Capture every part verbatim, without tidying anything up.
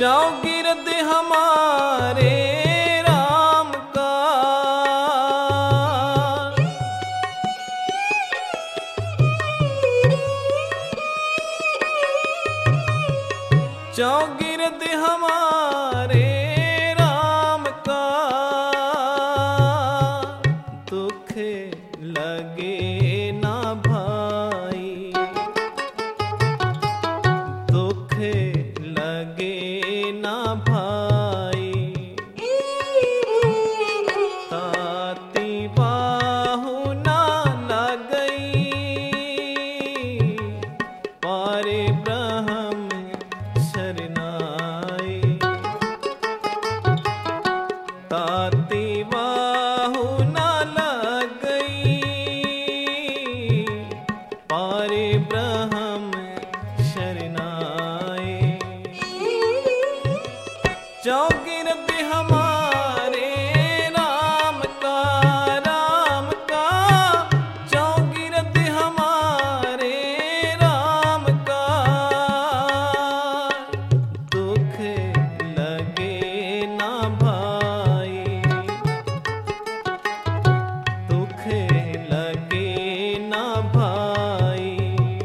चौगिरद हमारे राम का चौगिरद हमारे राम का दुख लगे ना भाई, दुख लगे ना भाई। ताती बाहु ना लगई पारे ब्रह्म शरनाई। ताती बाहु ना लगई पारे ब्रह्म शरनाई। चौगिरद हमारे राम का राम का चौगिरद हमारे राम का दुख लगे ना भाई, दुख लगे ना भाई।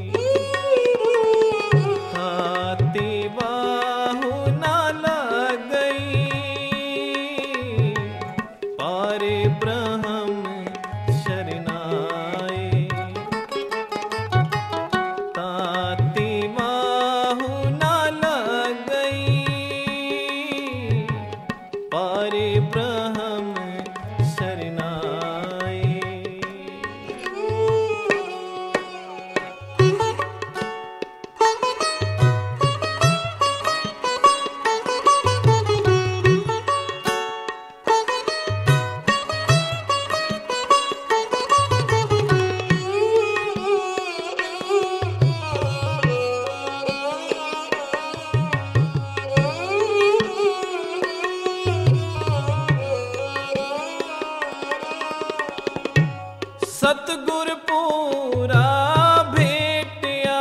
ताती बाहु ना लगई पारे ब्रह्म शरनाई। ताती बाहु ना लगई पारे ब्रह्म शरनाई। सतगुर पूरा भेटिया,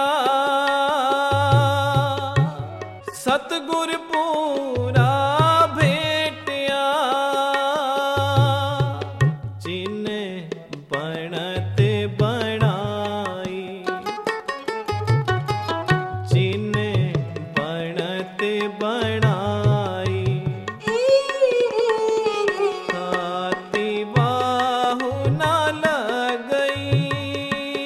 सतगुर पूरा भेटिया जिन बनत बनाई, जिन बनत बनाई। ताती बाहु ना लगई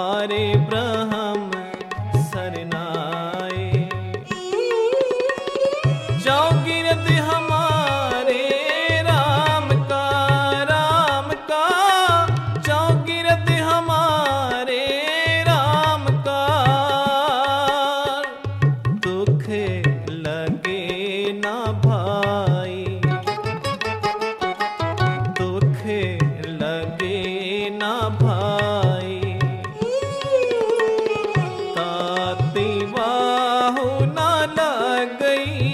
पारे ब्रह्म सरनाए। चौगिरद हमारे राम का, राम का चौगिरद हमारे राम का। दुख लगे ना भाई, दुख लगे ना भाई। ताती बाहु ना लगई,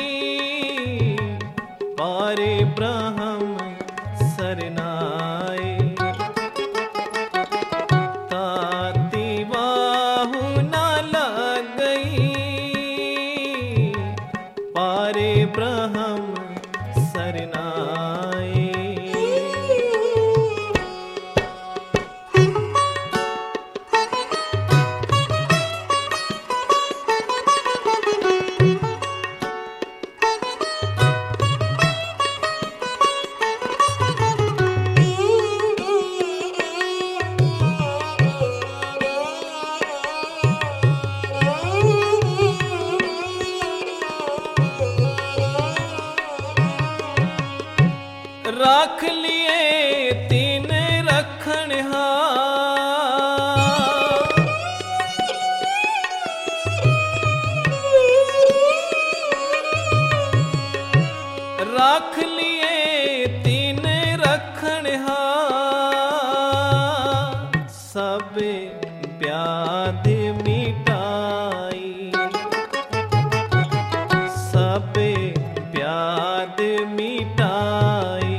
पारे ब्रह्म सरनाए। ताती बाहु ना लगई, पारे ब्रह्म सरनाए। राख लिए तीन रखनहार, राख लिए तीन रखनहार। सब व्याध मिटाई, सब व्याध मिटाई।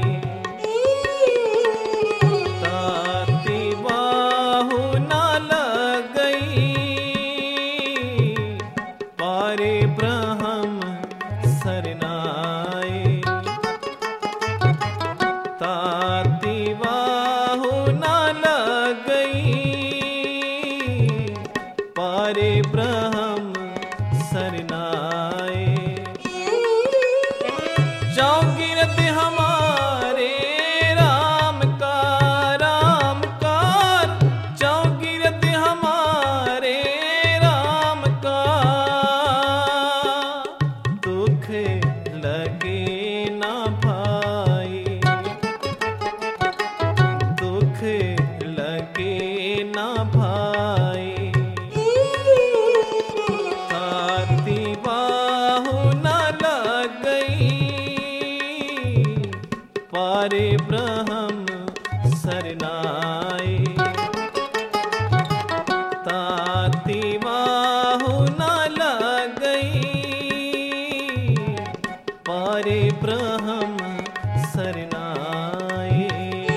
ताती बाहु ना लगई, पारे ब्रह्म सरनाए। ताती बाहु ना लगई, पारे ब्रह्म सरनाए। चौगिरद हमारे राम का, राम का चौगिरद हमारे राम का। दुख लगे ना भाई, दुख लगे ना भाई। ताती बाहु ना लगई, पारे ब्रह्म सरनाए। ताती बाहु ना लगई, पारे ब्रह्म सरनाए।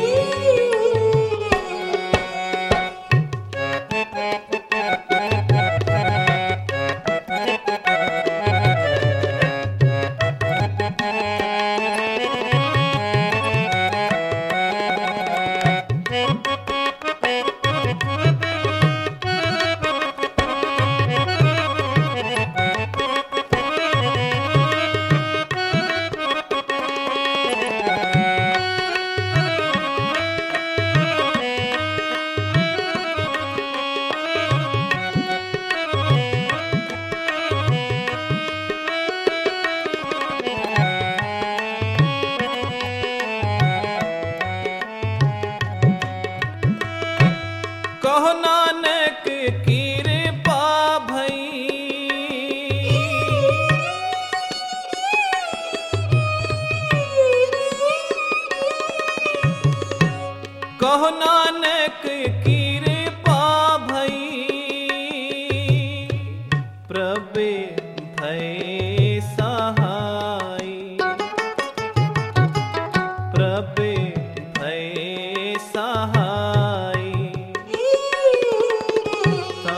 कहो नानक कृपा भई, कहो नानक कृपा भई। प्रभु भय सहाय, प्रभु भय सहाय।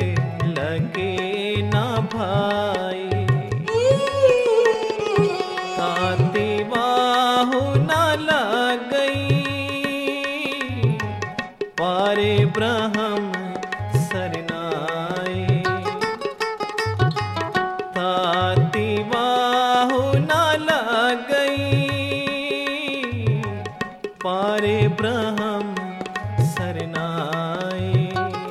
लगे ना भाई, ताती बाहु न लगई, पारे ब्रह्म सरनाई। ताती बाहु न लगई, पारे ब्रह्म सरनाई।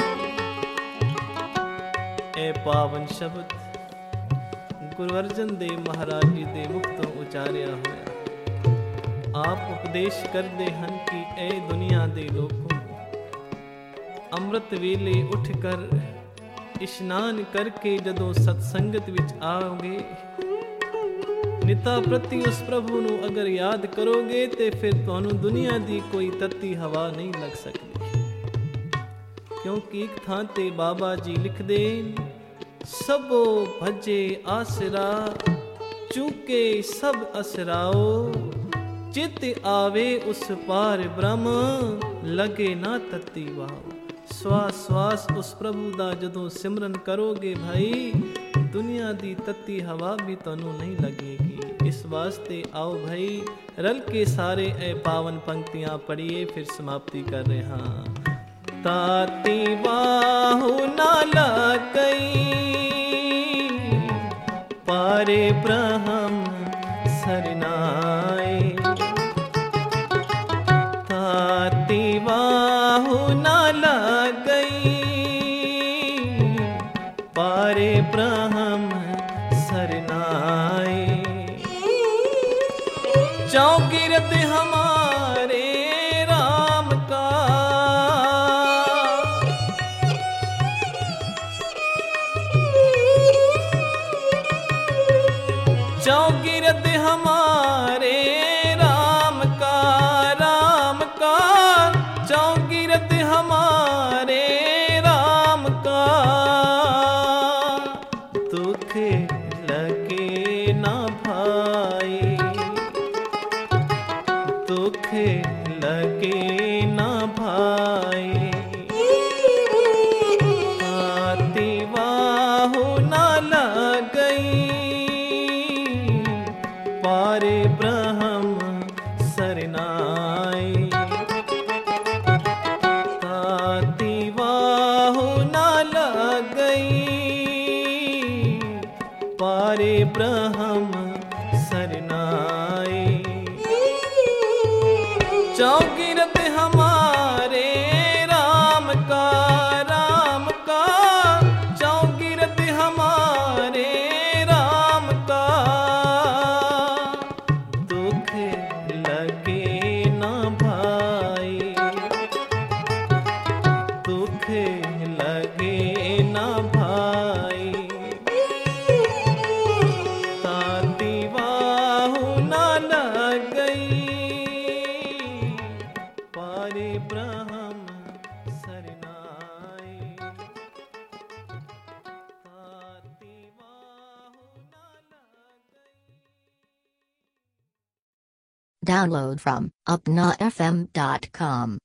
ए पावन शब्द गुरु अर्जन देव महाराज जी दे मुख तो उचारिया होया। आप उपदेश करदे हन कि ए दुनिया दे लोगों, अमृत वेले उठ कर इशनान करके जदों सत्संगत विच आओगे, निता प्रति उस प्रभु ਨੂੰ अगर याद करोगे ते फिर ਤੁਹਾਨੂੰ दुनिया दी कोई तत्ती हवा नहीं लग सकती। क्योंकि एक थां ते बाबा जी लिखदे, सबो भजे आसरा, चूके सब असराओ, चित आवे उस पार ब्रह्म, लगे ना तत्ती वाओ। श्वास श्वास उस प्रभु दा जदों सिमरन करोगे भाई, दुनिया दी तत्ती हवा भी तनु नहीं लगेगी। इस वास्ते आओ भाई रल के सारे ए पावन पंक्तियां पढ़िए, फिर समाप्ति कर रहे हाँ। ताती बाहु न लगई, पारे ब्रह्म सरनाई। ताती बाहु न लगई, पारे ब्रह्म सरनाई। चौगिरत हमारे राम का, चौगिरत हमारे राम का, राम का चौगिरत हमारे राम का, दुख लगे ना भाई, दुख लगे ना भाई। ताती बाहु न लगई, पारे ब्रह्म सरनाई। ताती बाहु न लगई, पारे ब्रह्म सरनाई। चौगिरत हमारे राम का, राम का चौगिरत हमारे राम का, दुख लगे ना भाई, दुख लगे ना भाई। ताती बाहु न लगई, पारे ब्रह्म सरनाई। ताती बाहु न लगई। Download from upna f m dot com.